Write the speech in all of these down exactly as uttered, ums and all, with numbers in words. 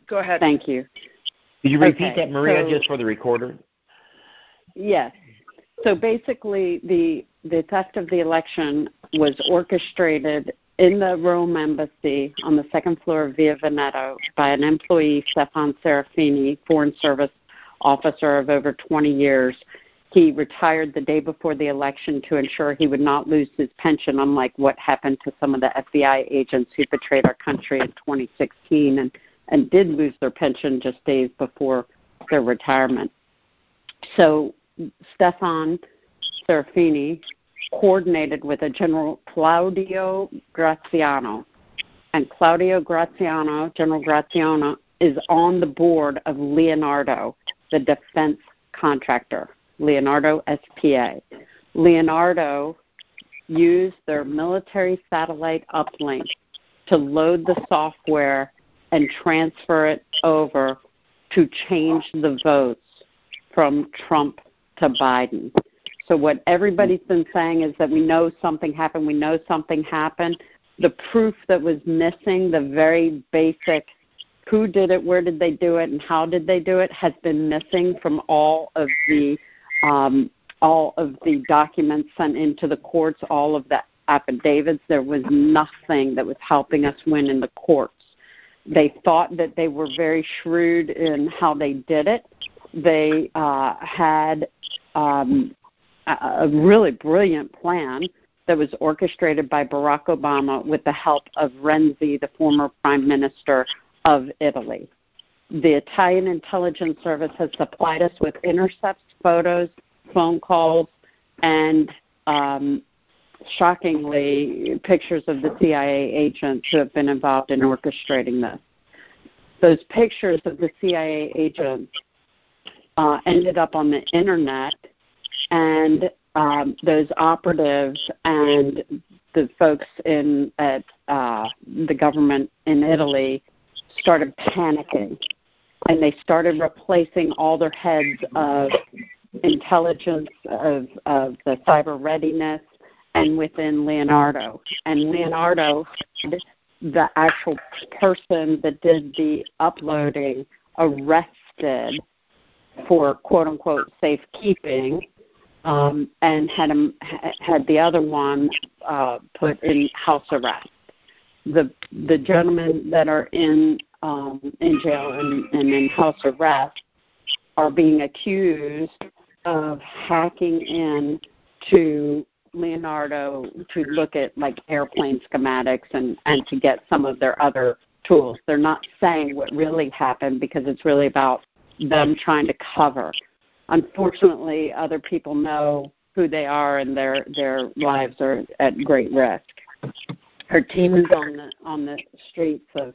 Go ahead. Thank you. Could you repeat Okay, that, Maria, so- just for the recorder? Yes. So basically, the the theft of the election was orchestrated in the Rome embassy on the second floor of Via Veneto by an employee, Stefan Serafini, Foreign Service officer of over twenty years. He retired the day before the election to ensure he would not lose his pension, unlike what happened to some of the F B I agents who betrayed our country in twenty sixteen and, and did lose their pension just days before their retirement. So Stefan Serafini coordinated with a General Claudio Graziano. And Claudio Graziano, General Graziano, is on the board of Leonardo, the defense contractor, Leonardo S P A. Leonardo used their military satellite uplink to load the software and transfer it over to change the votes from Trump to Biden. So what everybody's been saying is that we know something happened, we know something happened. The proof that was missing, the very basic who did it, where did they do it, and how did they do it, has been missing from all of the um, all of the documents sent into the courts, all of the affidavits. There was nothing that was helping us win in the courts. They thought that they were very shrewd in how they did it. They uh, had um, a really brilliant plan that was orchestrated by Barack Obama with the help of Renzi, the former prime minister of Italy. The Italian intelligence service has supplied us with intercepts, photos, phone calls, and um, shockingly, pictures of the C I A agents who have been involved in orchestrating this. Those pictures of the C I A agents uh, ended up on the internet, and um, those operatives and the folks in at uh, the government in Italy started panicking, and they started replacing all their heads of intelligence, of, of the cyber readiness, and within Leonardo. And Leonardo, the actual person that did the uploading, arrested for quote-unquote safekeeping, um, and had him, had the other one uh, put in house arrest. The the gentlemen that are in um, in jail and, and in house arrest are being accused of hacking in to Leonardo to look at like airplane schematics and, and to get some of their other tools. They're not saying what really happened because it's really about them trying to cover. Unfortunately, other people know who they are and their their lives are at great risk. Her team is on the on the streets of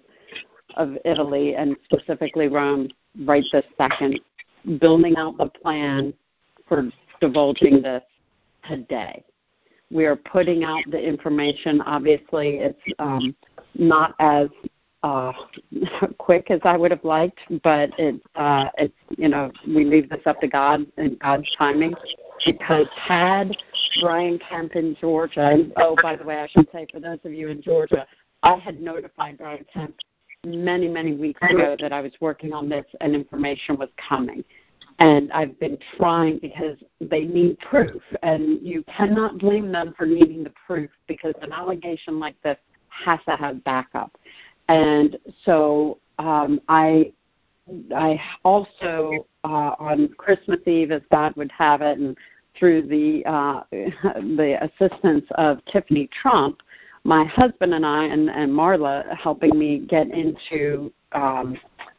of Italy and specifically Rome right this second, building out the plan for divulging this today. We are putting out the information. Obviously, it's um, not as uh, quick as I would have liked, but it, uh, it's, you know, we leave this up to God and God's timing. Because had Brian Kemp in Georgia, and oh, by the way, I should say for those of you in Georgia, I had notified Brian Kemp many, many weeks ago that I was working on this and information was coming. And I've been trying because they need proof, and you cannot blame them for needing the proof because an allegation like this has to have backup. And so um, I I also, uh, on Christmas Eve, as God would have it, and through the uh, the assistance of Tiffany Trump, my husband and I, and, and Marla, helping me get into um,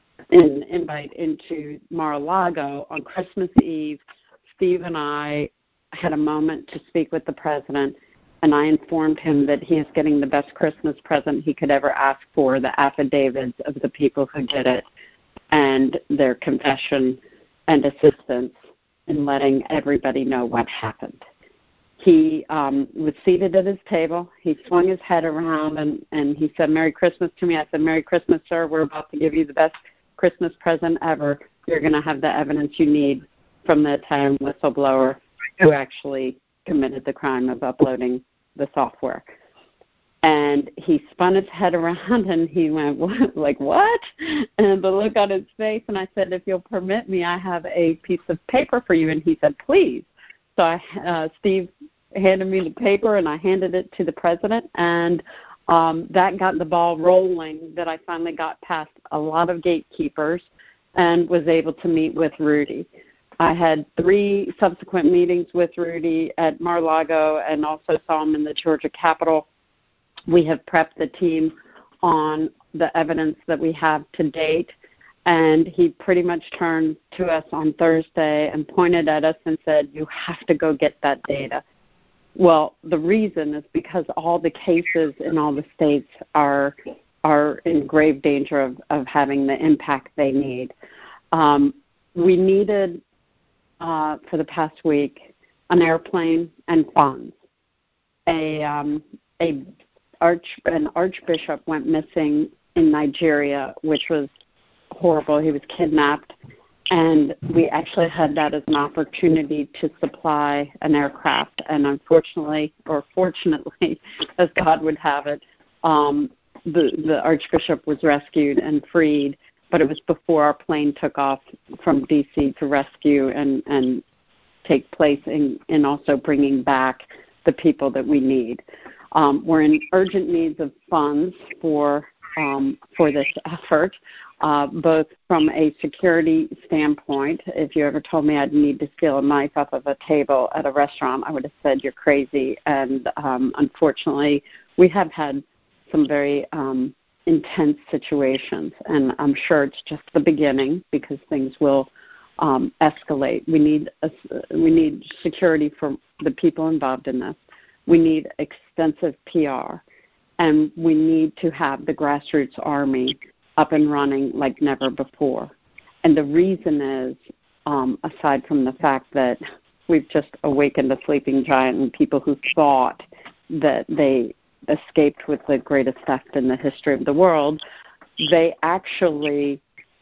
an invite into Mar-a-Lago on Christmas Eve, Steve and I had a moment to speak with the president, and I informed him that he is getting the best Christmas present he could ever ask for, the affidavits of the people who did it, and their confession and assistance in letting everybody know what happened. He um, was seated at his table. He swung his head around, and, and he said, "Merry Christmas" to me. I said, "Merry Christmas, sir. We're about to give you the best Christmas present ever. You're going to have the evidence you need from the Italian whistleblower who actually committed the crime of uploading the software." And he spun his head around and he went, what? like, what? And the look on his face, and I said, if you'll permit me, I have a piece of paper for you. And he said, please. So I, uh, Steve handed me the paper, and I handed it to the president, and um, that got the ball rolling, that I finally got past a lot of gatekeepers and was able to meet with Rudy. I had three subsequent meetings with Rudy at Mar-a-Lago and also saw him in the Georgia Capitol. We have prepped the team on the evidence that we have to date, and he pretty much turned to us on Thursday and pointed at us and said, you have to go get that data. Well, the reason is because all the cases in all the states are are in grave danger of, of having the impact they need. Um, we needed, uh, for the past week, an airplane and funds. A, um, a Arch, an archbishop went missing in Nigeria, which was horrible. He was kidnapped, and we actually had that as an opportunity to supply an aircraft. And unfortunately, or fortunately, as God would have it, um, the, the archbishop was rescued and freed, but it was before our plane took off from D C to rescue and, and take place in, in also bringing back the people that we need. Um, we're in urgent needs of funds for um, for this effort, uh, both from a security standpoint. If you ever told me I'd need to steal a knife off of a table at a restaurant, I would have said you're crazy. And um, unfortunately, we have had some very um, intense situations, and I'm sure it's just the beginning because things will um, escalate. We need a, we need security for the people involved in this. We need extensive P R, and we need to have the grassroots army up and running like never before. And the reason is, um, aside from the fact that we've just awakened a sleeping giant and people who thought that they escaped with the greatest theft in the history of the world, they actually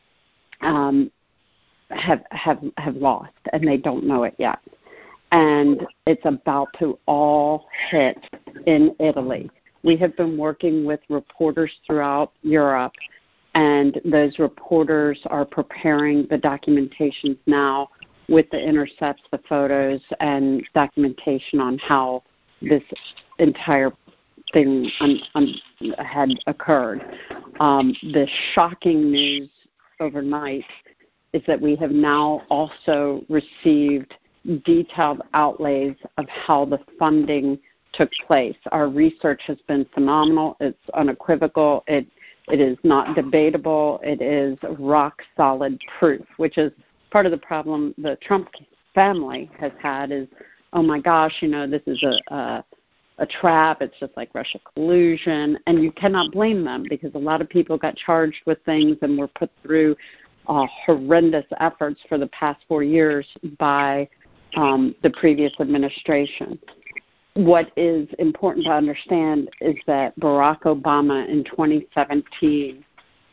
um, have, have, have lost, and they don't know it yet. And it's about to all hit in Italy. We have been working with reporters throughout Europe, and those reporters are preparing the documentations now with the intercepts, the photos, and documentation on how this entire thing un, un, had occurred. Um, the shocking news overnight is that we have now also received detailed outlays of how the funding took place. Our research has been phenomenal. It's unequivocal. It it is not debatable. It is rock solid proof, which is part of the problem the Trump family has had is, oh my gosh, you know, this is a, a a trap. It's just like Russia collusion, and you cannot blame them because a lot of people got charged with things and were put through uh, horrendous efforts for the past four years by Um, the previous administration. What is important to understand is that Barack Obama in twenty seventeen,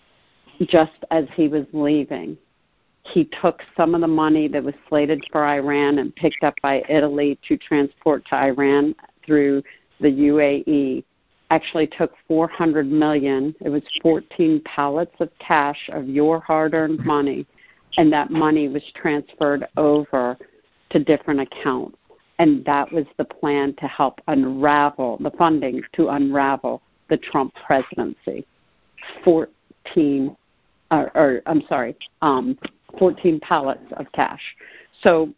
just as he was leaving, he took some of the money that was slated for Iran and picked up by Italy to transport to Iran through the U A E, actually took four hundred million dollars. It was fourteen pallets of cash of your hard-earned money, and that money was transferred over to different accounts. And that was the plan to help unravel, the funding to unravel the Trump presidency. fourteen, or, or I'm sorry, um, fourteen pallets of cash. So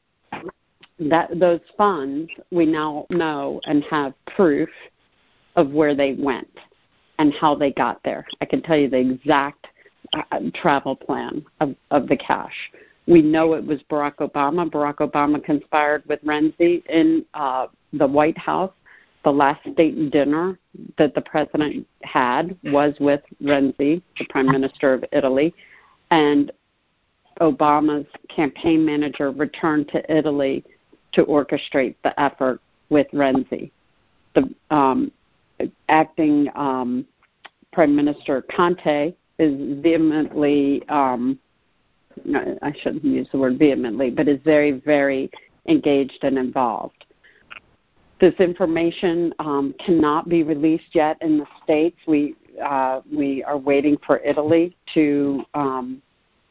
that those funds, we now know and have proof of where they went and how they got there. I can tell you the exact uh, travel plan of, of the cash. We know it was Barack Obama. Barack Obama conspired with Renzi in uh, the White House. The last state dinner that the president had was with Renzi, the prime minister of Italy, and Obama's campaign manager returned to Italy to orchestrate the effort with Renzi. The um, acting um, Prime Minister Conte is vehemently um, No, I shouldn't use the word vehemently, but is very, very engaged and involved. this information um, cannot be released yet in the States. We uh, we are waiting for Italy to um,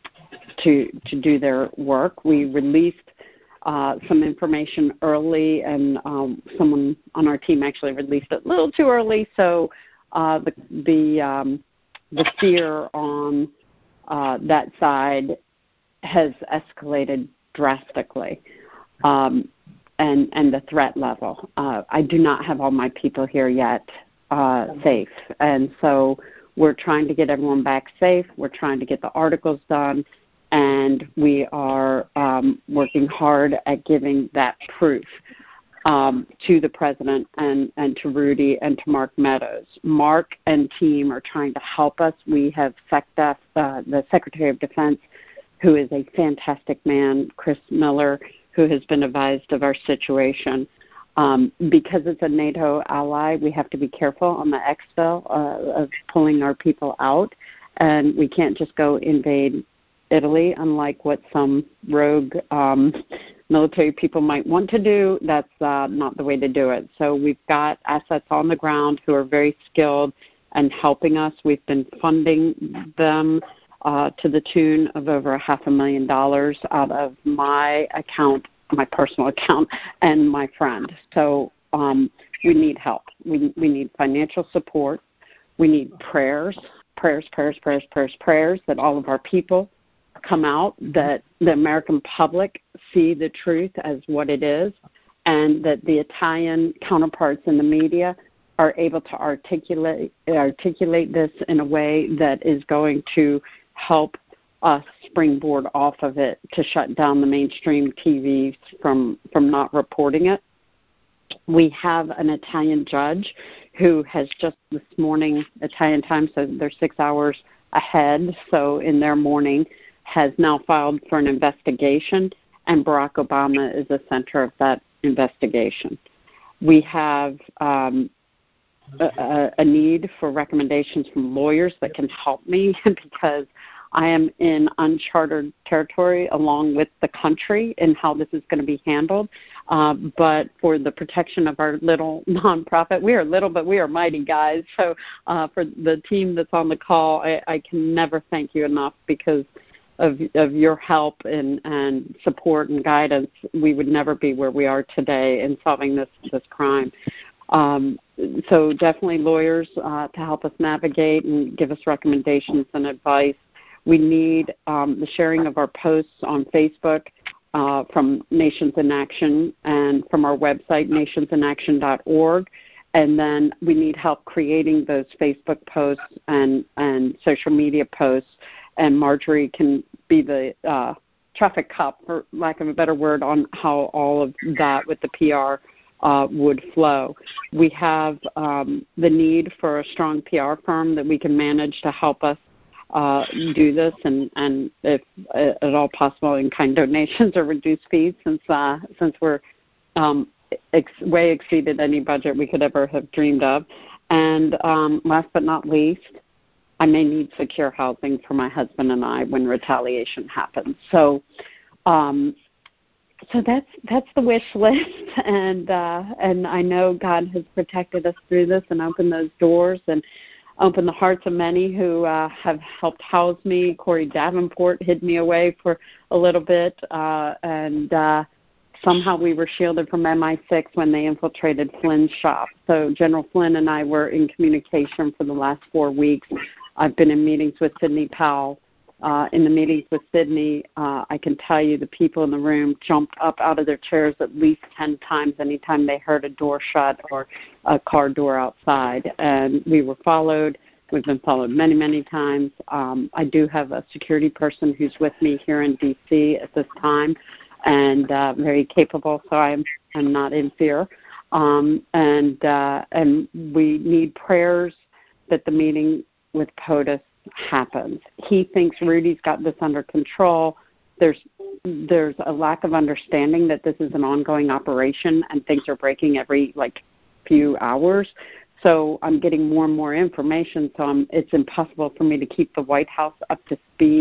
to to do their work. We released uh, some information early, and um, someone on our team actually released it a little too early. So uh, the the um, the fear on uh, that side has escalated drastically. Um, And, and the threat level. Uh, I do not have all my people here yet uh, safe. And so we're trying to get everyone back safe. We're trying to get the articles done. And we are um, working hard at giving that proof um, to the president and, and to Rudy and to Mark Meadows. Mark and team are trying to help us. We have SecDef, uh, the Secretary of Defense, who is a fantastic man, Chris Miller, who has been advised of our situation. Um, because it's a NATO ally, we have to be careful on the exfil uh, of pulling our people out, and we can't just go invade Italy, unlike what some rogue um, military people might want to do. That's uh, not the way to do it. So we've got assets on the ground who are very skilled and helping us. We've been funding them Uh, to the tune of over a half a million dollars out of my account, my personal account, and my friend. So um, we need help. We we need financial support. We need prayers, prayers, prayers, prayers, prayers, prayers that all of our people come out, that the American public see the truth as what it is, and that the Italian counterparts in the media are able to articulate articulate this in a way that is going to help us springboard off of it to shut down the mainstream T Vs from, from not reporting it. We have an Italian judge who has just this morning, Italian time, so they're six hours ahead, so in their morning, has now filed for an investigation, and Barack Obama is the center of that investigation. We have um, a, a need for recommendations from lawyers that can help me because I am in uncharted territory along with the country in how this is going to be handled. Uh, but for the protection of our little nonprofit, we are little, but we are mighty, guys. So uh, for the team that's on the call, I, I can never thank you enough because of, of your help and, and support and guidance. We would never be where we are today in solving this, this crime. Um, so definitely lawyers uh, to help us navigate and give us recommendations and advice. We need um, the sharing of our posts on Facebook uh, from Nations in Action and from our website, nations in action dot org. And then we need help creating those Facebook posts and, and social media posts. And Marjorie can be the uh, traffic cop, for lack of a better word, on how all of that with the P R uh, would flow. We have um, the need for a strong P R firm that we can manage to help us Uh, do this, and, and if uh, at all possible, in kind donations or reduced fees, since uh, since we're um, ex- way exceeded any budget we could ever have dreamed of. And um, last but not least, I may need secure housing for my husband and I when retaliation happens. So, um, so that's that's the wish list, and uh, and I know God has protected us through this and opened those doors and open the hearts of many who uh, have helped house me. Corey Davenport hid me away for a little bit, uh, and uh, somehow we were shielded from M I six when they infiltrated Flynn's shop. So General Flynn and I were in communication for the last four weeks. I've been in meetings with Sidney Powell. Uh, in the meetings with Sidney, uh, I can tell you the people in the room jumped up out of their chairs at least ten times anytime they heard a door shut or a car door outside. And we were followed. We've been followed many, many times. Um, I do have a security person who's with me here in D C at this time and uh, very capable, so I'm, I'm not in fear. Um, and, uh, and we need prayers that the meeting with POTUS happens. He thinks Rudy's got this under control. There's there's a lack of understanding that this is an ongoing operation and things are breaking every like few hours. So I'm getting more and more information. So I'm, it's impossible for me to keep the White House up to speed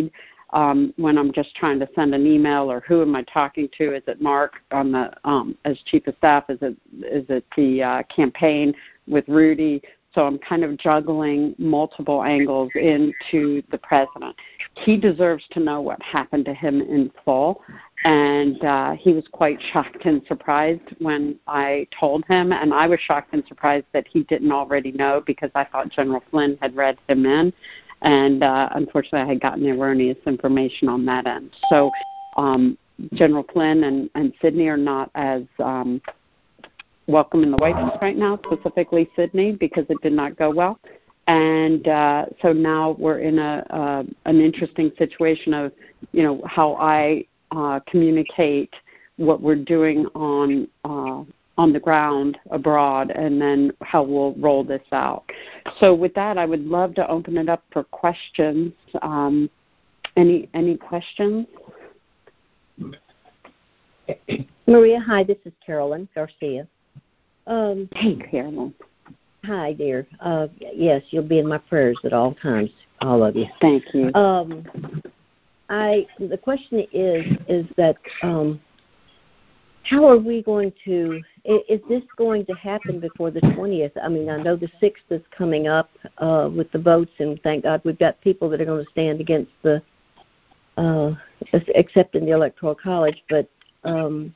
um, when I'm just trying to send an email, or who am I talking to? Is it Mark on the um, as chief of staff? Is it is it the uh, campaign with Rudy? So I'm kind of juggling multiple angles into the president. He deserves to know what happened to him in full, and uh, he was quite shocked and surprised when I told him, and I was shocked and surprised that he didn't already know, because I thought General Flynn had read him in, and uh, unfortunately I had gotten erroneous information on that end. So um, General Flynn and, and Sidney are not as um, welcome in the White House right now, specifically Sidney, because it did not go well. And uh, so now we're in a uh, an interesting situation of, you know, how I uh, communicate what we're doing on uh, on the ground abroad, and then how we'll roll this out. So with that, I would love to open it up for questions. Um, any any questions? Maria, hi, this is Carolyn Garcia. Um, hey, Carolyn. Hi, dear. Uh, yes, you'll be in my prayers at all times, all of you. Thank you. Um, I the question is is that um, how are we going to? Is this going to happen before the twentieth? I mean, I know the sixth is coming up uh, with the votes, and thank God we've got people that are going to stand against the uh, accepting the Electoral College, but. Um,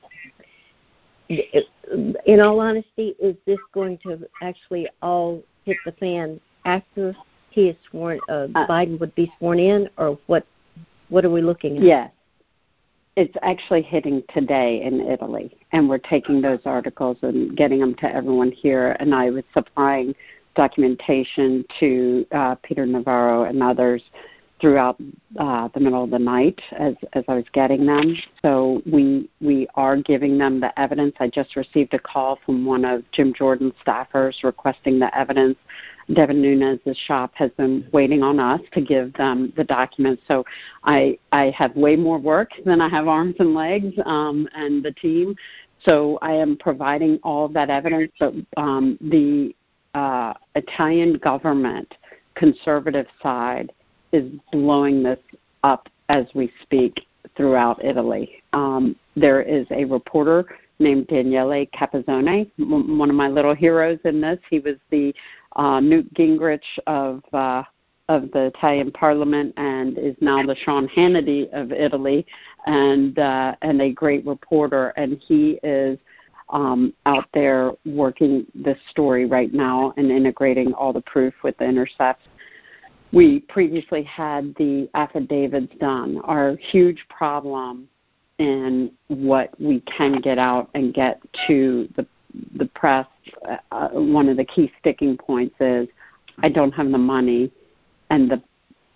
In all honesty, is this going to actually all hit the fan after he is sworn? Uh, uh, Biden would be sworn in, or what? What are we looking at? Yes, it's actually hitting today in Italy, and we're taking those articles and getting them to everyone here. And I was supplying documentation to uh, Peter Navarro and others throughout uh, the middle of the night as, as I was getting them. So we we are giving them the evidence. I just received a call from one of Jim Jordan's staffers requesting the evidence. Devin Nunes' shop has been waiting on us to give them the documents. So I I have way more work than I have arms and legs um, and the team. So I am providing all of that evidence. But um, the uh, Italian government, conservative side, is blowing this up as we speak throughout Italy. Um, there is a reporter named Daniele Capazzone, m- one of my little heroes in this. He was the uh, Newt Gingrich of uh, of the Italian Parliament, and is now the Sean Hannity of Italy, and uh, and a great reporter. And he is um, out there working this story right now and integrating all the proof with the intercepts. We previously had the affidavits done. Our huge problem in what we can get out and get to the the press, uh, one of the key sticking points is I don't have the money and the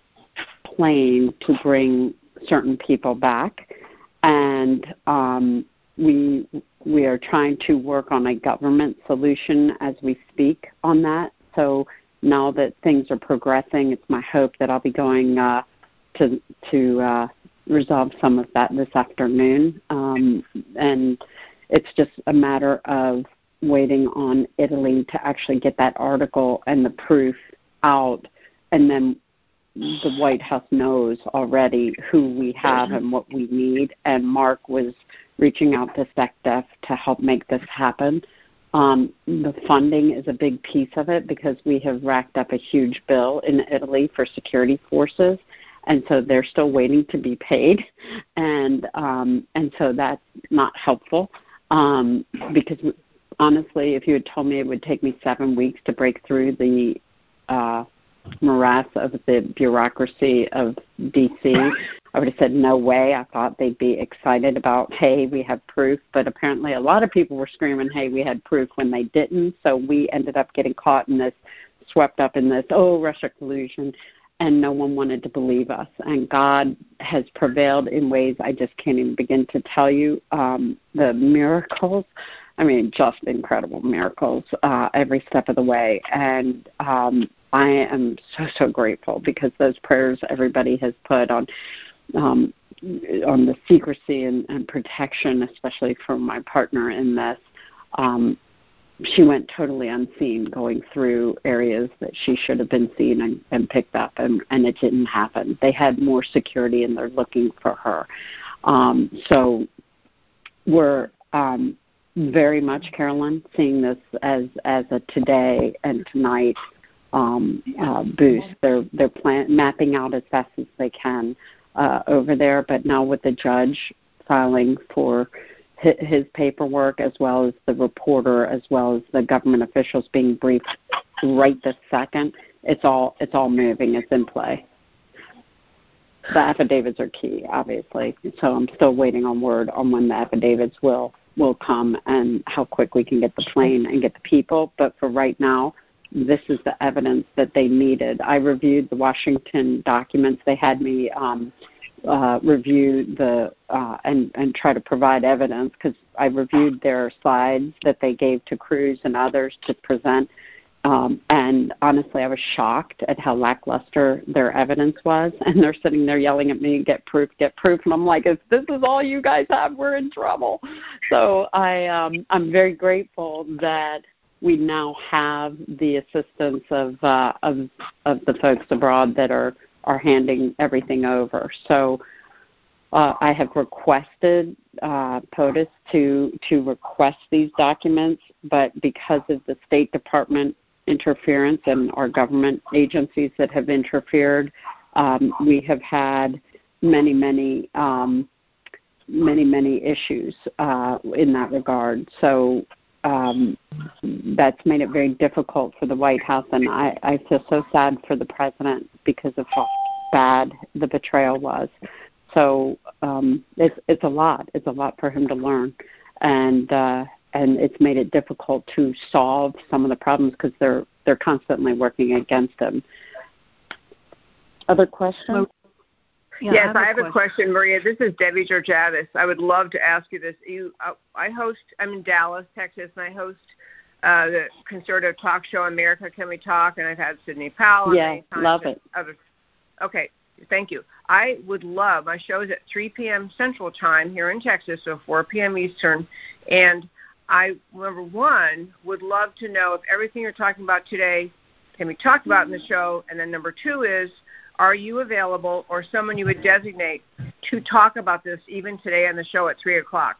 plane to bring certain people back. And um, we we are trying to work on a government solution as we speak on that. So now that things are progressing, it's my hope that I'll be going uh, to to uh, resolve some of that this afternoon. Um, and it's just a matter of waiting on Italy to actually get that article and the proof out, and then the White House knows already who we have and what we need. And Mark was reaching out to SecDef to help make this happen. Um, the funding is a big piece of it, because we have racked up a huge bill in Italy for security forces, and so they're still waiting to be paid, and um, and so that's not helpful, um, because honestly, if you had told me it would take me seven weeks to break through the uh, morass of the bureaucracy of D C, I would have said no way. I thought they'd be excited about, hey, we have proof, but apparently a lot of people were screaming, hey, we had proof, when they didn't. So we ended up getting caught in this, swept up in this, oh, Russia collusion, and no one wanted to believe us. And God has prevailed in ways I just can't even begin to tell you. Um, the miracles, I mean, just incredible miracles uh, every step of the way. And um, I am so, so grateful, because those prayers everybody has put on um, on the secrecy and, and protection, especially from my partner in this, um, she went totally unseen going through areas that she should have been seen and, and picked up, and, and it didn't happen. They had more security, and they're looking for her. Um, so we're um, very much, Carolyn, seeing this as, as a today and tonight um, uh, boost. They're, they're plan- mapping out as fast as they can uh, over there, but now with the judge filing for his paperwork, as well as the reporter, as well as the government officials being briefed right this second, it's all it's all moving. It's in play. The affidavits are key, obviously. So I'm still waiting on word on when the affidavits will will come and how quick we can get the plane and get the people. But for right now, this is the evidence that they needed. I reviewed the Washington documents. They had me um, uh, review the uh, and, and try to provide evidence, because I reviewed their slides that they gave to Cruz and others to present. Um, and honestly, I was shocked at how lackluster their evidence was. And they're sitting there yelling at me, get proof, get proof. And I'm like, if this is all you guys have, we're in trouble. So I, um, I'm very grateful that we now have the assistance of, uh, of, of the folks abroad that are, are handing everything over. So uh, I have requested uh, POTUS to, to request these documents, but because of the State Department interference and our government agencies that have interfered, um, we have had many, many, um, many, many issues uh, in that regard. So um, that's made it very difficult for the White House, and I, I feel so sad for the president because of how bad the betrayal was. So um, it's it's a lot. It's a lot for him to learn, and uh, and it's made it difficult to solve some of the problems because they're they're constantly working against him. Other questions? Yeah, yes, I have, I have a, question. a question, Maria. This is Debbie Georgavis. I would love to ask you this. You, uh, I host. I'm in Dallas, Texas, and I host uh, the conservative talk show America Can We Talk, and I've had Sidney Powell. Yeah, love it. Other, okay, thank you. I would love. My show is at three p.m. Central Time here in Texas, so four p.m. Eastern, and I, number one, would love to know if everything you're talking about today can be talked about in the show, and then number two is, are you available or someone you would designate to talk about this even today on the show at three o'clock?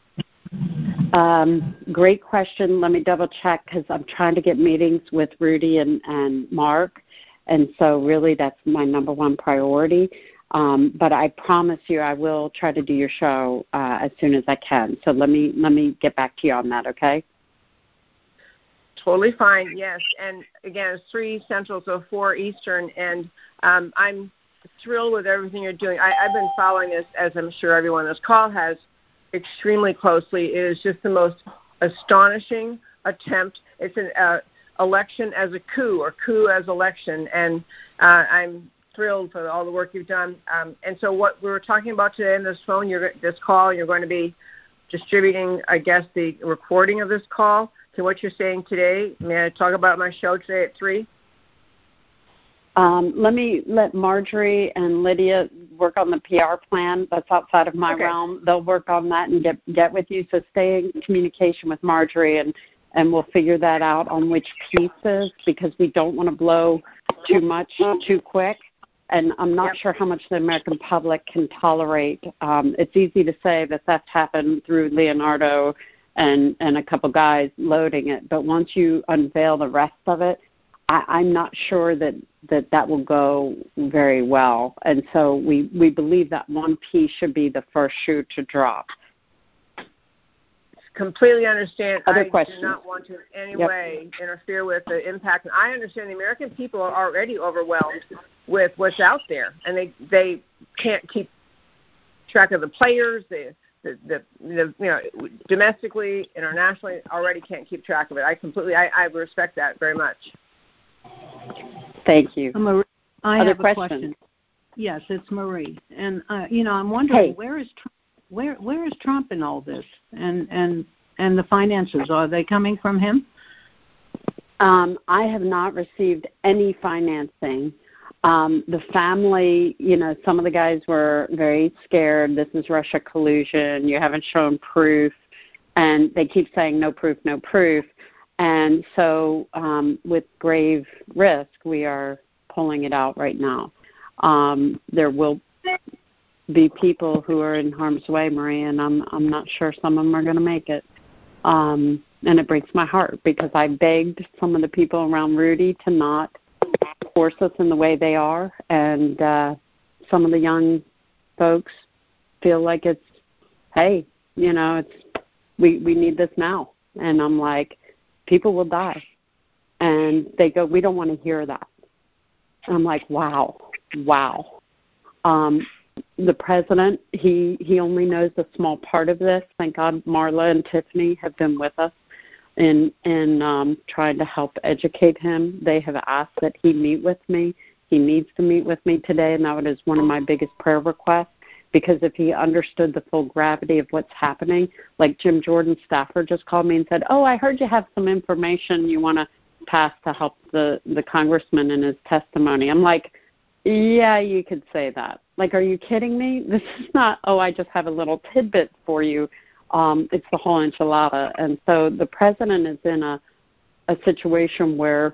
Um, great question. Let me double check because I'm trying to get meetings with Rudy and, and Mark, and so really that's my number one priority. Um, but I promise you I will try to do your show uh, as soon as I can. So let me let me get back to you on that, okay? Totally fine, yes. And, again, it's three Central, so four Eastern, and um, I'm thrilled with everything you're doing. I, I've been following this, as I'm sure everyone on this call has, extremely closely. It is just the most astonishing attempt. It's an uh, election as a coup or coup as election, and uh, I'm thrilled for all the work you've done. Um, and so what we were talking about today in this phone, you're, this call, you're going to be distributing, I guess, the recording of this call to what you're saying today. May I talk about my show today at three? Um, let me let Marjorie and Lydia work on the P R plan. That's outside of my okay. realm. They'll work on that and get get with you. So stay in communication with Marjorie, and, and we'll figure that out on which pieces, because we don't want to blow too much too quick. And I'm not yep. sure how much the American public can tolerate. Um, it's easy to say the theft happened through Leonardo and, and a couple guys loading it. But once you unveil the rest of it, I, I'm not sure that, that that will go very well. And so we, we believe that one piece should be the first shoe to drop. Completely understand. Other I questions? do not want to in any yep. way interfere with the impact. And I understand the American people are already overwhelmed with what's out there, and they they can't keep track of the players. The the, the, the you know domestically, internationally, already can't keep track of it. I completely I, I respect that very much. Thank you. Marie, I Other have questions? a question. Yes, it's Marie, and uh, you know I'm wondering hey. where is Trump, where where is Trump in all this, and and and the finances, are they coming from him? Um, I have not received any financing. Um, the family, you know, some of the guys were very scared. This is Russia collusion. You haven't shown proof. And they keep saying no proof, no proof. And so um, with grave risk, we are pulling it out right now. Um, there will be people who are in harm's way, Marie, and I'm I'm not sure some of them are going to make it. Um, and it breaks my heart because I begged some of the people around Rudy to not force us in the way they are, and uh, some of the young folks feel like it's, hey, you know, it's we, we need this now. And I'm like, people will die. And they go, we don't want to hear that. And I'm like, wow, wow. Um, the president, he, he only knows a small part of this. Thank God Marla and Tiffany have been with us in, in um, trying to help educate him. They have asked that he meet with me. He needs to meet with me today, and that is one of my biggest prayer requests, because if he understood the full gravity of what's happening, like Jim Jordan's staffer just called me and said, oh, I heard you have some information you want to pass to help the, the congressman in his testimony. I'm like, yeah, you could say that. Like, are you kidding me? This is not, oh, I just have a little tidbit for you. Um, it's the whole enchilada. And so the president is in a, a situation where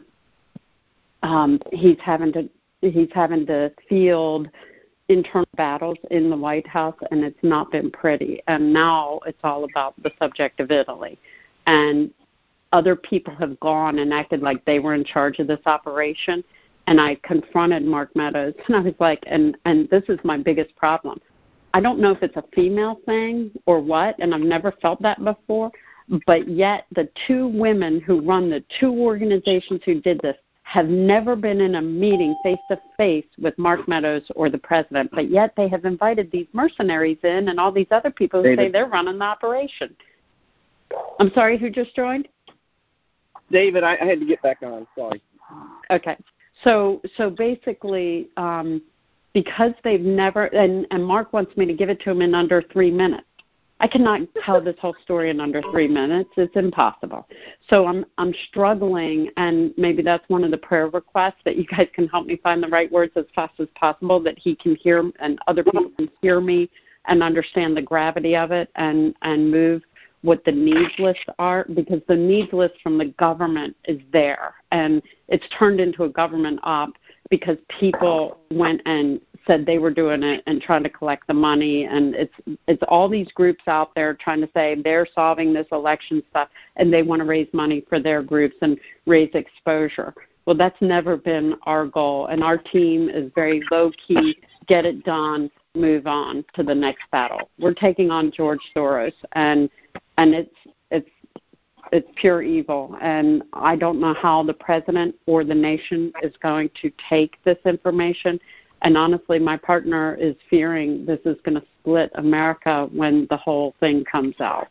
um, he's having to he's having to field internal battles in the White House, and it's not been pretty. And now it's all about the subject of Italy. And other people have gone and acted like they were in charge of this operation. And I confronted Mark Meadows, and I was like, and, and this is my biggest problem. I don't know if it's a female thing or what, and I've never felt that before, but yet the two women who run the two organizations who did this have never been in a meeting face-to-face with Mark Meadows or the president, but yet they have invited these mercenaries in and all these other people who David. say they're running the operation. I'm sorry, who just joined? David, I, I had to get back on. Sorry. Okay. So so basically, um, because they've never, and, and Mark wants me to give it to him in under three minutes. I cannot tell this whole story in under three minutes. It's impossible. So I'm I'm struggling, and maybe that's one of the prayer requests, that you guys can help me find the right words as fast as possible, that he can hear and other people can hear me and understand the gravity of it, and, and move what the needs lists are, because the needs list from the government is there, and it's turned into a government op because people went and said they were doing it and trying to collect the money, and it's it's all these groups out there trying to say they're solving this election stuff, and they want to raise money for their groups and raise exposure. Well, that's never been our goal, and our team is very low-key, get it done, move on to the next battle. We're taking on George Soros, and and it's it's it's pure evil, and I don't know how the president or the nation is going to take this information. And honestly, my partner is fearing this is going to split America when the whole thing comes out.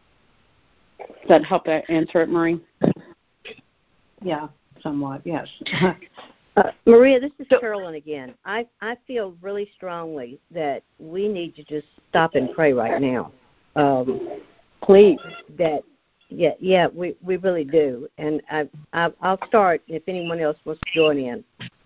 Does that help answer it, Marie? Yeah, somewhat, yes. uh, Maria, this is Carolyn again. I, I feel really strongly that we need to just stop and pray right now. Um, Please. That, yeah, yeah, we, we really do. And I, I, I'll start if anyone else wants to join in.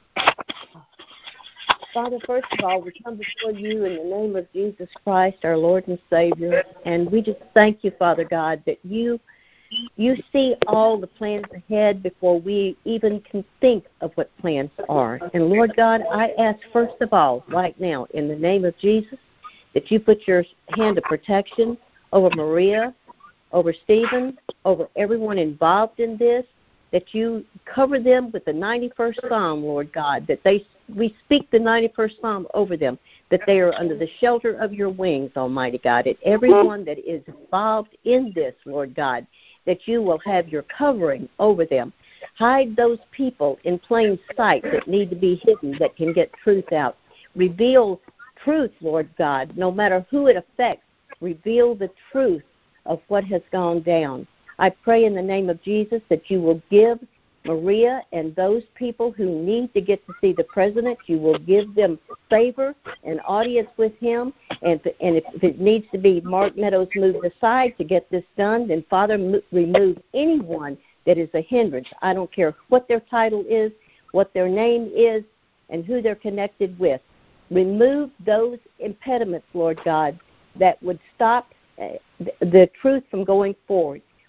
Father, first of all, we come before you in the name of Jesus Christ, our Lord and Savior, and we just thank you, Father God, that you you see all the plans ahead before we even can think of what plans are. And Lord God, I ask first of all, right now, in the name of Jesus, that you put your hand of protection over Maria, over Stephen, over everyone involved in this, that you cover them with the ninety-first Psalm, Lord God, that they we speak the ninety-first Psalm over them, that they are under the shelter of your wings, Almighty God, and everyone that is involved in this, Lord God, that you will have your covering over them. Hide those people in plain sight that need to be hidden, that can get truth out. Reveal truth, Lord God, no matter who it affects. Reveal the truth of what has gone down. I pray in the name of Jesus that you will give Maria and those people who need to get to see the president, you will give them favor and audience with him. And, and if, if it needs to be Mark Meadows moved aside to get this done, then, Father, m- remove anyone that is a hindrance. I don't care what their title is, what their name is, and who they're connected with. Remove those impediments, Lord God, that would stop uh, the, the truth from going forward.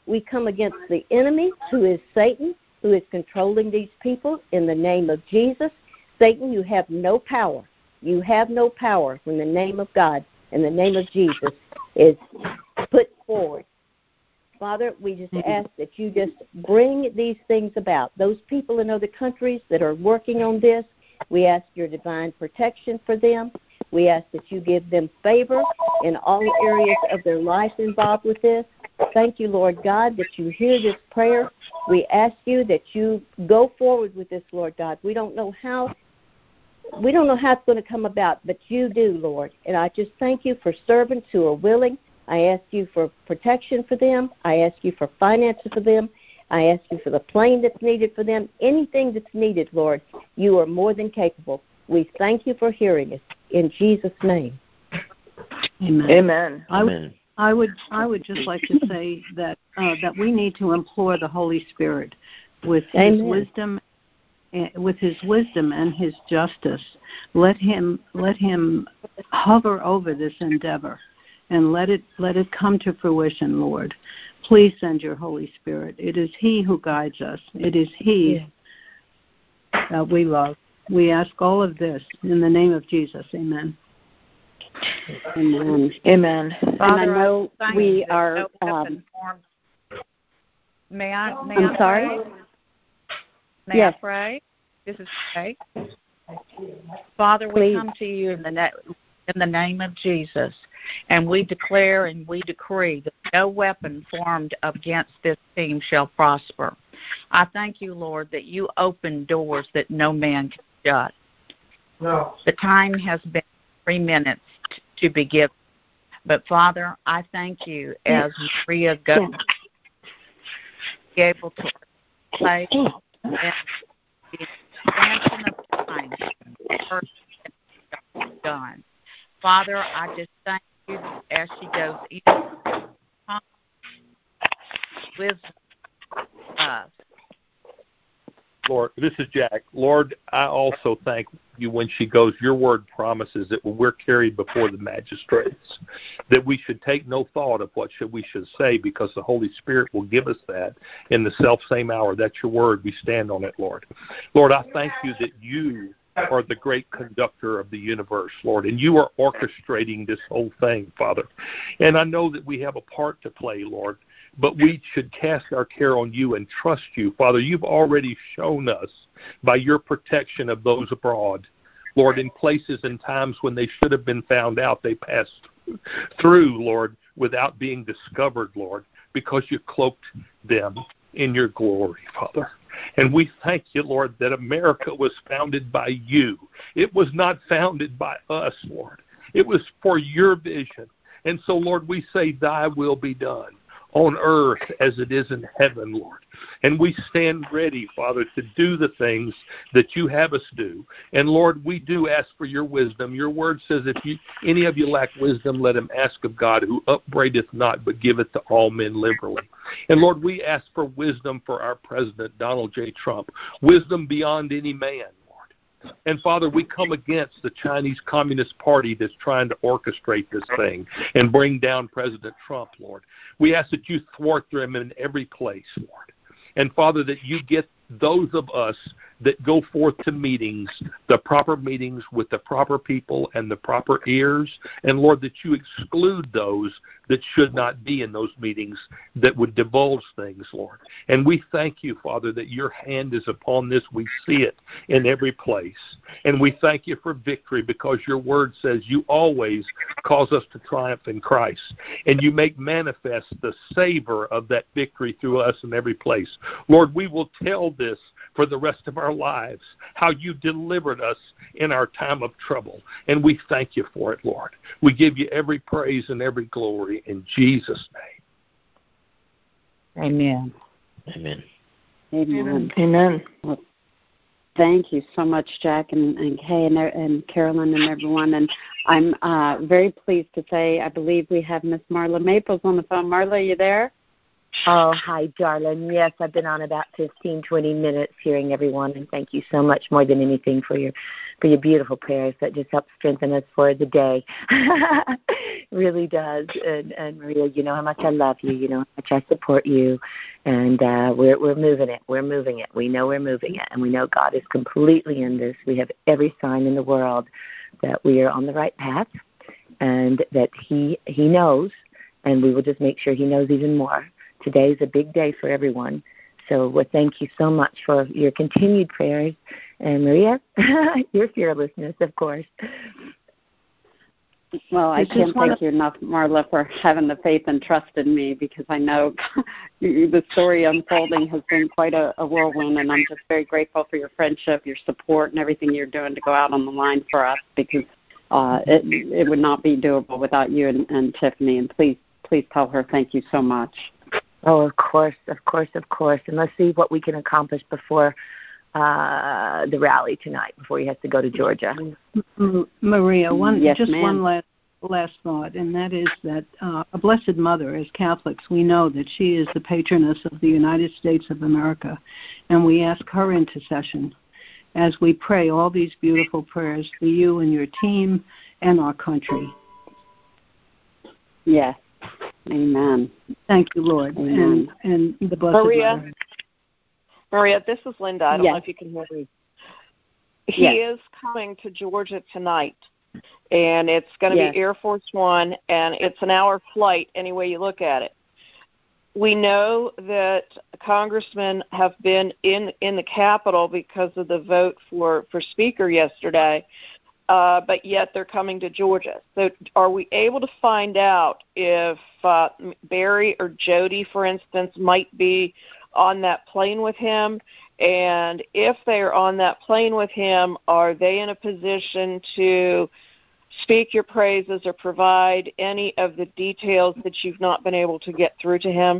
We come against the enemy, who is Satan, who is controlling these people, in the name of Jesus. Satan, you have no power. You have no power when the name of God and the name of Jesus is put forward. Father, we just ask that you just bring these things about. Those people in other countries that are working on this, we ask your divine protection for them. We ask that you give them favor in all areas of their life involved with this. Thank you, Lord God, that you hear this prayer. We ask you that you go forward with this, Lord God. We don't know how we don't know how it's going to come about, but you do, Lord. And I just thank you for servants who are willing. I ask you for protection for them. I ask you for finances for them. I ask you for the plane that's needed for them. Anything that's needed, Lord, you are more than capable. We thank you for hearing us. In Jesus' name. Amen. Amen. I, Amen. I would I would just like to say that uh, that we need to implore the Holy Spirit with His Amen. wisdom, with His wisdom and His justice. Let Him let Him hover over this endeavor, and let it let it come to fruition, Lord. Please send your Holy Spirit. It is He who guides us. It is He yeah. that we love. We ask all of this in the name of Jesus. Amen. Amen. Amen. Father, and I know I we are. No um, may I? May I'm I sorry. Pray? May yes. I pray? This is Kay. Father, we Please. come to you in the na- in the name of Jesus, and we declare and we decree that no weapon formed against this team shall prosper. I thank you, Lord, that you open doors that no man can shut. No. The time has been three minutes t- to be given. But, Father, I thank you as Maria goes yeah. to be able to play and the expansion of time done. Father, I just thank you as she goes in wisdom. Uh, Lord, this is Jack. Lord, I also thank you when she goes, your word promises that when we're carried before the magistrates, that we should take no thought of what should we should say, because the Holy Spirit will give us that in the self-same hour. That's your word. We stand on it, Lord. Lord, I thank you that you are the great conductor of the universe, Lord, and you are orchestrating this whole thing, Father. And I know that we have a part to play, Lord, but we should cast our care on you and trust you. Father, you've already shown us by your protection of those abroad, Lord, in places and times when they should have been found out, they passed through, Lord, without being discovered, Lord, because you cloaked them in your glory, Father. And we thank you, Lord, that America was founded by you. It was not founded by us, Lord. It was for your vision. And so, Lord, we say, thy will be done on earth as it is in heaven, Lord. And we stand ready, Father, to do the things that you have us do. And, Lord, we do ask for your wisdom. Your word says, if you, any of you lack wisdom, let him ask of God, who upbraideth not, but giveth to all men liberally. And, Lord, we ask for wisdom for our president, Donald J. Trump, wisdom beyond any man. And, Father, we come against the Chinese Communist Party that's trying to orchestrate this thing and bring down President Trump, Lord. We ask that you thwart them in every place, Lord. And, Father, that you get those of us that go forth to meetings, the proper meetings with the proper people and the proper ears. And, Lord, that you exclude those that should not be in those meetings that would divulge things, Lord. And we thank you, Father, that your hand is upon this. We see it in every place. And we thank you for victory, because your word says you always cause us to triumph in Christ. And you make manifest the savor of that victory through us in every place. Lord, we will tell this for the rest of our lives, how you delivered us in our time of trouble. And we thank you for it, Lord. We give you every praise and every glory in Jesus' name. Amen. Amen. Amen. Amen. Well, thank you so much, Jack and, and Kay and, and Carolyn and everyone. And I'm uh, very pleased to say I believe we have Miss Marla Maples on the phone. Marla, are you there? Oh, hi, darling. Yes, I've been on about fifteen, twenty minutes hearing everyone, and thank you so much more than anything for your for your beautiful prayers that just help strengthen us for the day. It really does. And, and Maria, you know how much I love you. You know how much I support you, and uh, we're we're moving it. We're moving it. We know we're moving it, and we know God is completely in this. We have every sign in the world that we are on the right path, and that He He knows, and we will just make sure He knows even more. Today is a big day for everyone. So well, thank you so much for your continued prayers. And Maria, your fearlessness, of course. Well, I can't thank you enough, Marla, for having the faith and trust in me, because I know the story unfolding has been quite a, a whirlwind, and I'm just very grateful for your friendship, your support, and everything you're doing to go out on the line for us, because uh, it, it would not be doable without you and, and Tiffany. And please, please tell her thank you so much. Oh, of course, of course, of course. And let's see what we can accomplish before uh, the rally tonight, before he has to go to Georgia. Maria, one yes, just ma'am. one last last thought, and that is that uh, a Blessed Mother, as Catholics, we know that she is the patroness of the United States of America, and we ask her intercession as we pray all these beautiful prayers for you and your team and our country. Yes. Amen. Thank you, Lord. Amen. And, and the Blessed Maria, Mother. Maria, this is Linda. I don't yes. know if you can hear me. He yes. is coming to Georgia tonight, and it's going to yes. be Air Force One, and it's an hour flight any way you look at it. We know that congressmen have been in, in the Capitol because of the vote for, for Speaker yesterday, Uh, but yet they're coming to Georgia. So are we able to find out if uh, Barry or Jody, for instance, might be on that plane with him? And if they're on that plane with him, are they in a position to speak your praises or provide any of the details that you've not been able to get through to him?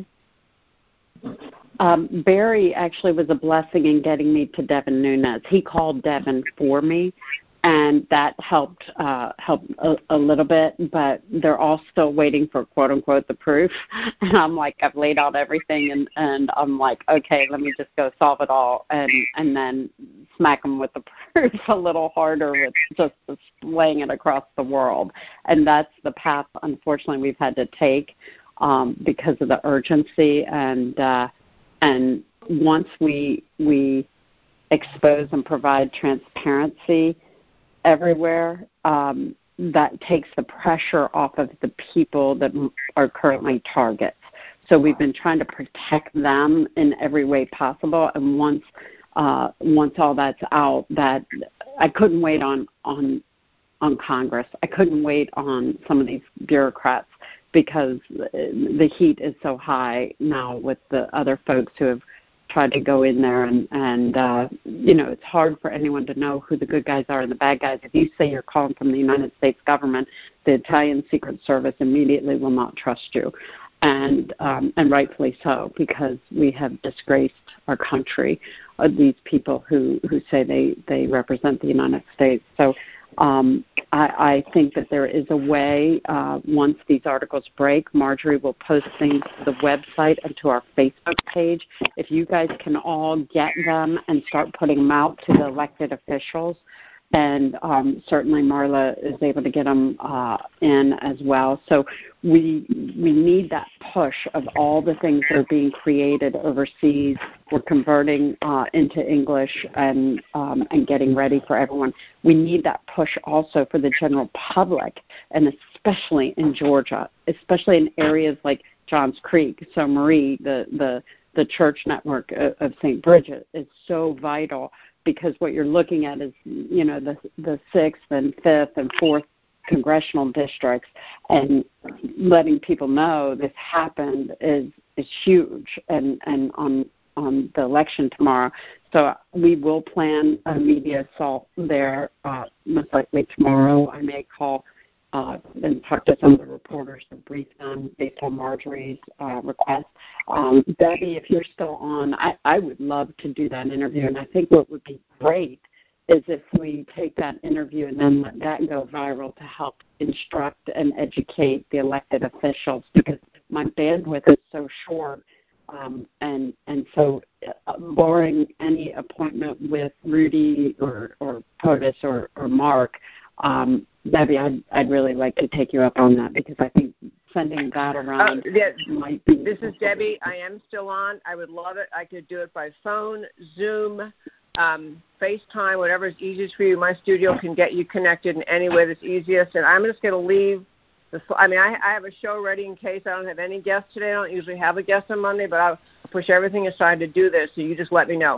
Um, Barry actually was a blessing in getting me to Devin Nunes. He called Devin for me, and that helped uh, help a, a little bit, but they're all still waiting for, quote-unquote, the proof. And I'm like, I've laid out everything, and, and I'm like, okay, let me just go solve it all, and, and then smack them with the proof a little harder with just displaying it across the world. And that's the path, unfortunately, we've had to take um, because of the urgency. And uh, and once we we expose and provide transparency everywhere, um, that takes the pressure off of the people that are currently targets. So we've been trying to protect them in every way possible. And once uh, once all that's out, that I couldn't wait on, on on Congress. I couldn't wait on some of these bureaucrats, because the heat is so high now with the other folks who have tried to go in there, and, and uh, you know, it's hard for anyone to know who the good guys are and the bad guys. If you say you're calling from the United States government, the Italian Secret Service immediately will not trust you, and um, and rightfully so, because we have disgraced our country, uh, these people who, who say they, they represent the United States. So Um, I, I think that there is a way, uh, once these articles break, Marjorie will post things to the website and to our Facebook page. If you guys can all get them and start putting them out to the elected officials, and um, certainly Marla is able to get them uh, in as well. So we we need that push of all the things that are being created overseas. We're converting uh, into English and um, and getting ready for everyone. We need that push also for the general public, and especially in Georgia, especially in areas like Johns Creek. So Marie, the the the church network of, of Saint Bridget is so vital, because what you're looking at is, you know, the the sixth and fifth and fourth congressional districts, and letting people know this happened is is huge, and and on on the election tomorrow. So we will plan a media assault there, uh, most likely tomorrow. I may call Uh, and talk to some of the reporters to brief them based on Marjorie's uh, request. Um, Debbie, if you're still on, I, I would love to do that interview, and I think what would be great is if we take that interview and then let that go viral to help instruct and educate the elected officials, because my bandwidth is so short. Um, and and so, uh, barring any appointment with Rudy or, or POTUS or, or Mark, um, Debbie, I'd, I'd really like to take you up on that because I think sending that around uh, yeah, might be. This is Debbie. I am still on. I would love it. I could do it by phone, Zoom, um, FaceTime, whatever is easiest for you. My studio can get you connected in any way that's easiest. And I'm just going to leave. The, I mean, I, I have a show ready in case I don't have any guests today. I don't usually have a guest on Monday, but I'll push everything aside to do this. So you just let me know.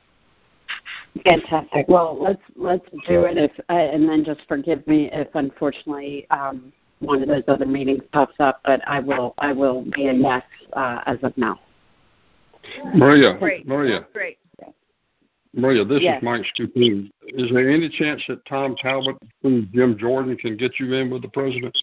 Fantastic. Well, let's let's do it. If uh, and then just forgive me if unfortunately um, one of those other meetings pops up. But I will I will be a yes uh, as of now. Maria, Great. Maria, Great. Maria. This yes. is Mike Stupin. Is there any chance that Tom Talbot and Jim Jordan can get you in with the president?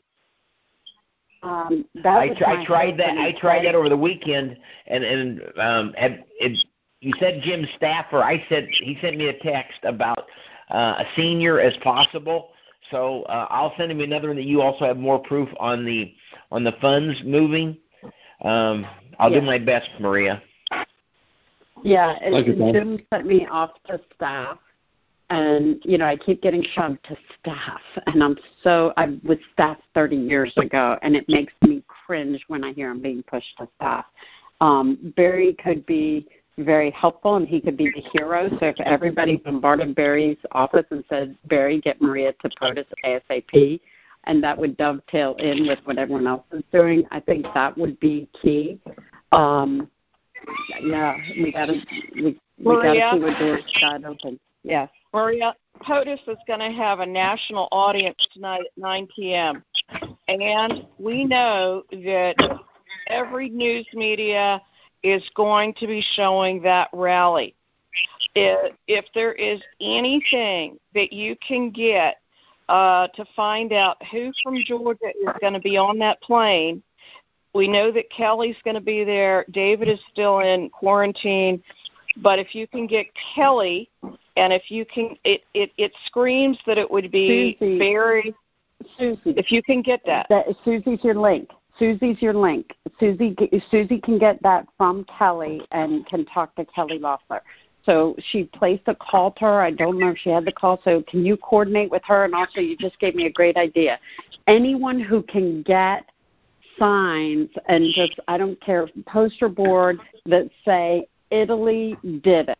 Um, that I, tr- I tried that. I tried that over the weekend, and and um, and it, you said Jim Staffer. I said he sent me a text about uh, a senior as possible. So uh, I'll send him another one that you also have more proof on the on the funds moving. Um, I'll yeah. do my best, Maria. Yeah, Thank you, Paul. Jim sent me off to staff. And, you know, I keep getting shoved to staff, and I'm so, I was staff thirty years ago, and it makes me cringe when I hear I'm being pushed to staff. Um, Barry could be very helpful, and he could be the hero. So if everybody bombarded Barry's office and said, Barry, get Maria to POTUS ASAP, and that would dovetail in with what everyone else is doing, I think that would be key. Um, yeah, we got to we, we got to see what doors God opens. Yes. Maria, POTUS is going to have a national audience tonight at nine p.m. And we know that every news media is going to be showing that rally. If, if there is anything that you can get uh, to find out who from Georgia is going to be on that plane, we know that Kelly's going to be there. David is still in quarantine. But if you can get Kelly, and if you can, it, it, it screams that it would be Susie. very, Susie. if you can get that. that. Susie's your link. Susie's your link. Susie Susie can get that from Kelly and can talk to Kelly Loeffler. So she placed a call to her. I don't know if she had the call. So can you coordinate with her? And also, you just gave me a great idea. Anyone who can get signs and just, I don't care, poster board that say, Italy did it.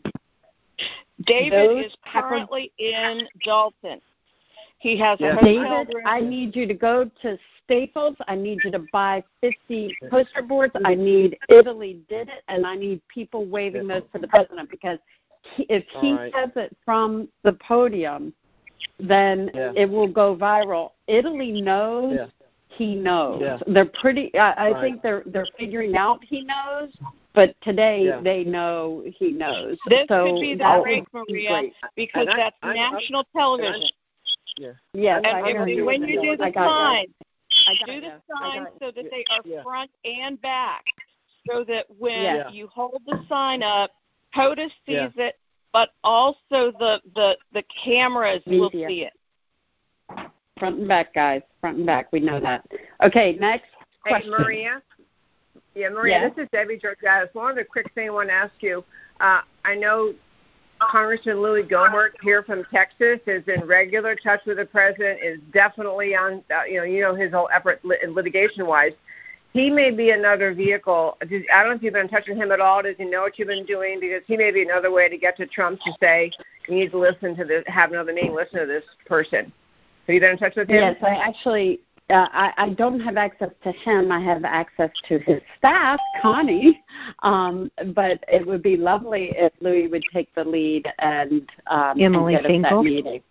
David Those is currently in Dalton. He has a yeah. hotel David, room. I need you to go to Staples. I need you to buy fifty poster boards. I need Italy did it, and I need people waving those to the president because he, if he right. says it from the podium, then yeah. it will go viral. Italy knows. Yeah. He knows. Yeah. They're pretty. I, I right. think they're they're figuring out he knows. But today yeah. they know he knows. This so could be the that break, would be Maria, great. because I, that's I, national I, television. Yeah. Yes, and I and know when you do the signs, do the signs so that they are yeah. front and back, so that when yeah. you hold the sign up, POTUS sees yeah. it, but also the, the, the cameras Media. will see it. Front and back, guys. Front and back. We know that. Okay, next question. Hey, Maria. Yeah, Maria, yes? this is Debbie Georgiadis. One other quick thing I want to ask you. Uh, I know Congressman Louis Gohmert here from Texas is in regular touch with the president, is definitely on, uh, you know, you know his whole effort lit- litigation-wise. He may be another vehicle. I don't know if you've been in touch with him at all. Does he know what you've been doing? Because he may be another way to get to Trump to say, you need to listen to this, have another meeting, listen to this person. Have you been in touch with him? Yes, I actually, uh, I, I don't have access to him. I have access to his staff, Connie. Um, but it would be lovely if Louis would take the lead and, um, Emily and get us that Finkel? meeting.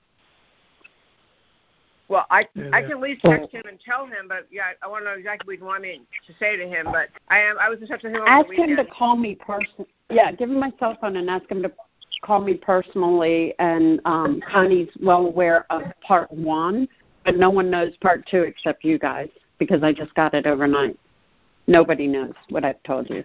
Well, I I can at least text him and tell him, but yeah, I want to know exactly what you want me to say to him. But I am I was in touch with him over ask the weekend. him to call me personally. Yeah, give him my cell phone and ask him to call me personally. And um, Connie's well aware of part one, but no one knows part two except you guys because I just got it overnight. Nobody knows what I've told you.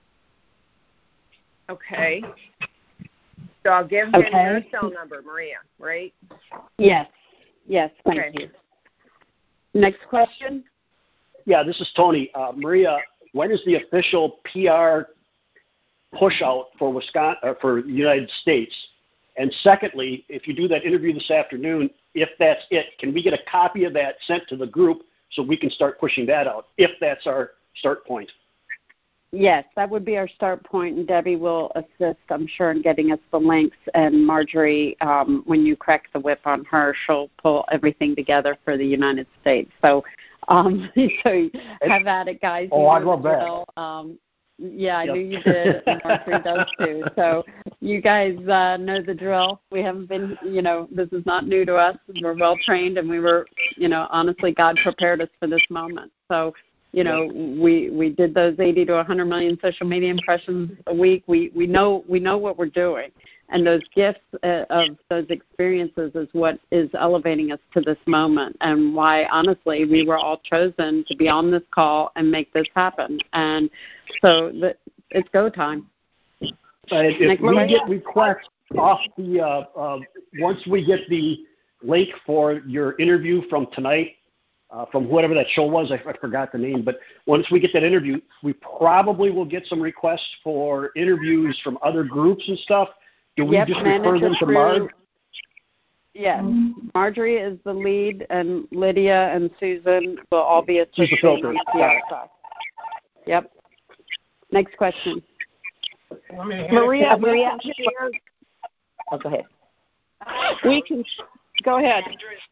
Okay. So I'll give him Okay. your cell number, Maria, right? Yes. Yes, thank Okay. you. Next question. Yeah, this is Tony. Uh, Maria, when is the official P R push out for Wisconsin or for the United States? And secondly, if you do that interview this afternoon, if that's it, can we get a copy of that sent to the group so we can start pushing that out, if that's our start point? Yes, that would be our start point, and Debbie will assist, I'm sure, in getting us the links. And Marjorie, um, when you crack the whip on her, she'll pull everything together for the United States. So, um, so have at it, guys. Oh, I love that. Um, yeah, I yep. knew you did, and Marjorie does too. So you guys uh, know the drill. We haven't been, you know, this is not new to us. We're well trained, and we were, you know, honestly, God prepared us for this moment. So, you know, we we did those eighty to one hundred million social media impressions a week. We we know we know what we're doing, and those gifts uh, of those experiences is what is elevating us to this moment, and why honestly we were all chosen to be on this call and make this happen. And so the, it's go time. Uh, if we get requests off the uh, uh, once we get the link for your interview from tonight. Uh, from whatever that show was, I, I forgot the name, but once we get that interview, we probably will get some requests for interviews from other groups and stuff. Do we yep, just refer them to Marg? Yes. Marjorie is the lead, and Lydia and Susan will all be assisting on the P R side. Yep. Next question. Maria, Maria, oh, go ahead. We can go ahead.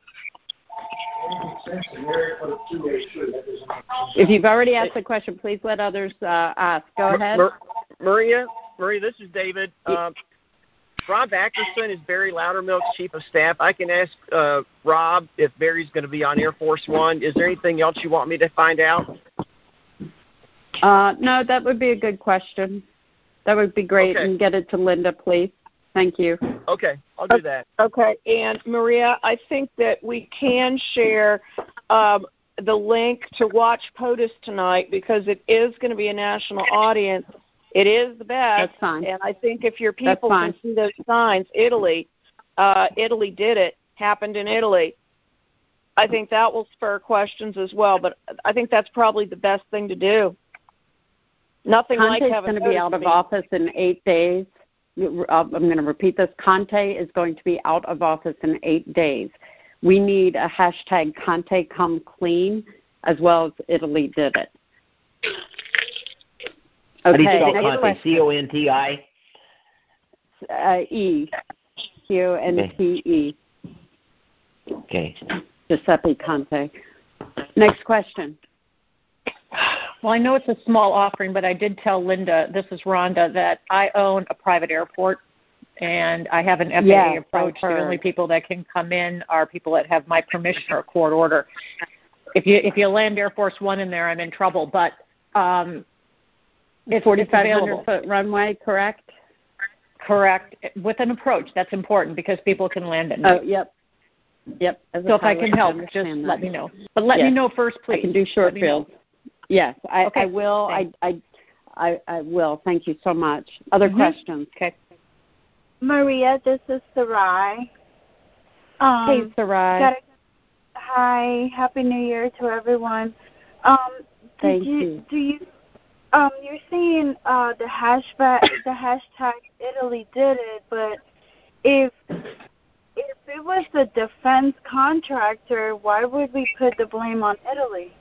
If you've already asked the question, please let others uh, ask. Go ahead. Mar- Maria, Maria, this is David. Um, Rob Ackerson is Barry Loudermilk's chief of staff. I can ask uh, Rob if Barry's going to be on Air Force One. Is there anything else you want me to find out? Uh, no, that would be a good question. That would be great. Okay. And get it to Linda, please. Thank you. Okay, I'll do that. Okay, and Maria, I think that we can share um, the link to watch POTUS tonight because it is going to be a national audience. It is the best. That's fine. And I think if your people can see those signs, Italy, uh, Italy did it, happened in Italy. I think that will spur questions as well, but I think that's probably the best thing to do. Nothing Conte's like having going to be out of office in eight days. I'm going to repeat this. Conte is going to be out of office in eight days. We need a hashtag Conte come clean as well as Italy did it. Okay. How do you spell Conte? C O N T I? Uh, E. Q N T E. Okay. Giuseppe Conte. Next question. Well, I know it's a small offering, but I did tell Linda, this is Rhonda, that I own a private airport, and I have an F A A yes, approach. The only people that can come in are people that have my permission or court order. If you if you land Air Force One in there, I'm in trouble. But um, it's forty-five hundred foot runway, correct? Correct. With an approach, that's important because people can land it. Oh, yep. Yep. As so if I can help, just that. let me know. But let yes. me know first, please. I can do short fields. Yes, I, okay. I will. I, I, I, I will. Thank you so much. Other mm-hmm. questions? Okay. Maria, this is Sarai. Um, hey, Sarai. Gotta, hi. Happy New Year to everyone. Um, Thank you, you. Do you? Um, you're saying uh, the hashtag the hashtag Italy did it, but if if it was the defense contractor, why would we put the blame on Italy?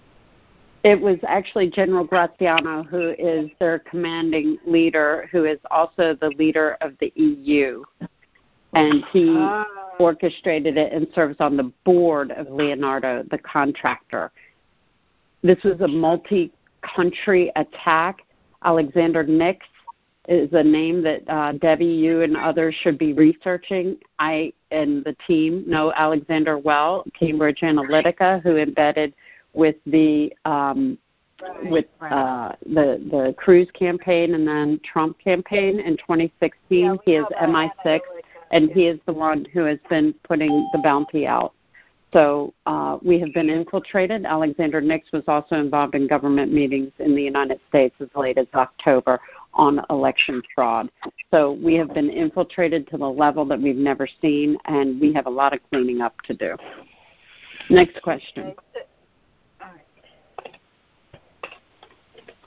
It was actually General Graziano, who is their commanding leader, who is also the leader of the E U. And he ah. orchestrated it and serves on the board of Leonardo, the contractor. This was a multi-country attack. Alexander Nix is a name that uh, Debbie, you and others should be researching. I and the team know Alexander well, Cambridge Analytica, who embedded with the um, right, with right. Uh, the the Cruz campaign and then Trump campaign in twenty sixteen. Yeah, he is M I six, and he is the one who has been putting the bounty out. So uh, we have been infiltrated. Alexander Nix was also involved in government meetings in the United States as late as October on election fraud. So we have been infiltrated to the level that we've never seen, and we have a lot of cleaning up to do. Next question.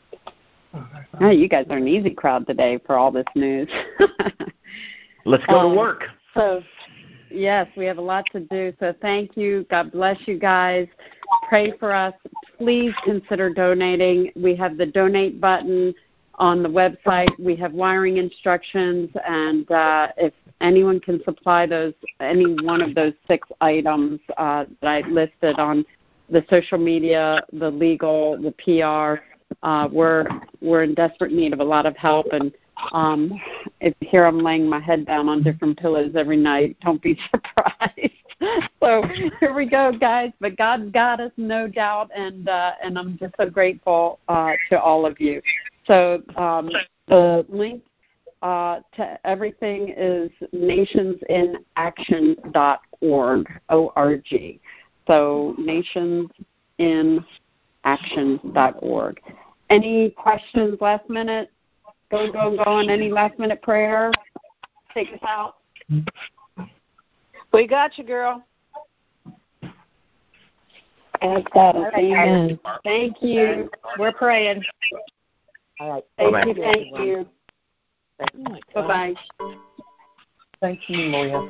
Oh, you guys are an easy crowd today for all this news. Let's go um, to work. So, yes, we have a lot to do. So thank you. God bless you guys. Pray for us. Please consider donating. We have the donate button on the website. We have wiring instructions, and uh, if anyone can supply those, any one of those six items uh, that I listed on the social media, the legal, the P R, uh, we're we're in desperate need of a lot of help. And um, if here I'm laying my head down on different pillows every night, don't be surprised. So here we go, guys. But God's got us, no doubt, and uh, and I'm just so grateful uh, to all of you. So um, the link uh, to everything is nations in action dot org, O R G. So nations in action dot org. Any questions last minute? Go, go, go on any last minute prayer? Take us out. We got you, girl. And that is amen. Thank you. We're praying. All right. Thank Bye-bye. you. Thank you. Oh Bye-bye. Thank you, Malia.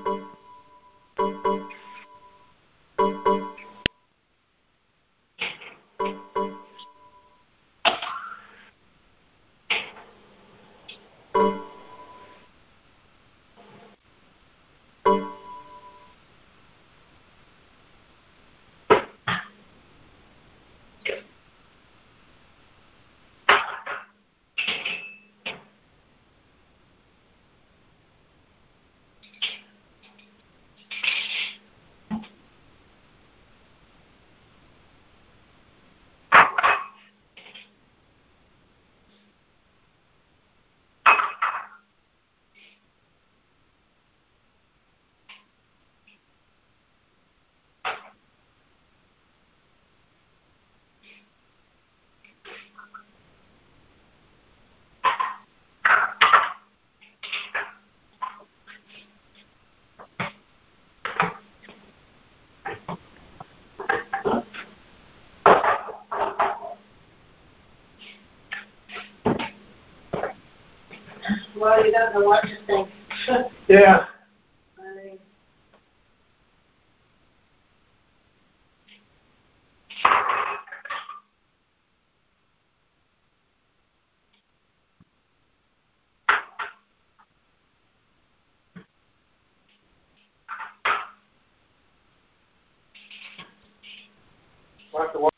Well, you don't know what to think. Yeah. We'll have to watch